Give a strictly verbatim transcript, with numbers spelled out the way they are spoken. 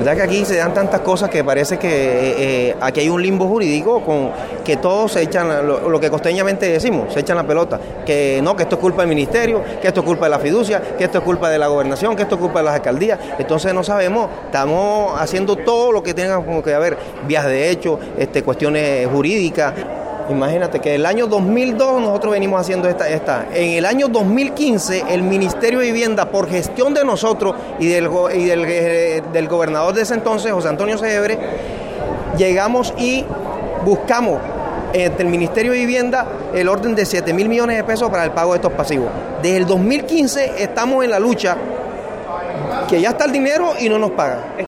verdad que aquí se dan tantas cosas que parece que eh, eh, aquí hay un limbo jurídico con que todos se echan, lo, lo que costeñamente decimos, se echan la pelota, que no, que esto es culpa del ministerio, que esto es culpa de la fiducia, que esto es culpa de la gobernación, que esto es culpa de las alcaldías. Entonces no sabemos, estamos haciendo todo lo que tenga como que haber, vías de hecho, este, cuestiones jurídicas. Imagínate que el año dos mil dos nosotros venimos haciendo esta, esta. En el año dos mil quince el Ministerio de Vivienda, por gestión de nosotros y del, y del, eh, del gobernador de ese entonces, José Antonio Segebre, llegamos y buscamos entre el Ministerio de Vivienda el orden de siete mil millones de pesos para el pago de estos pasivos. Desde el dos mil quince estamos en la lucha, que ya está el dinero y no nos pagan.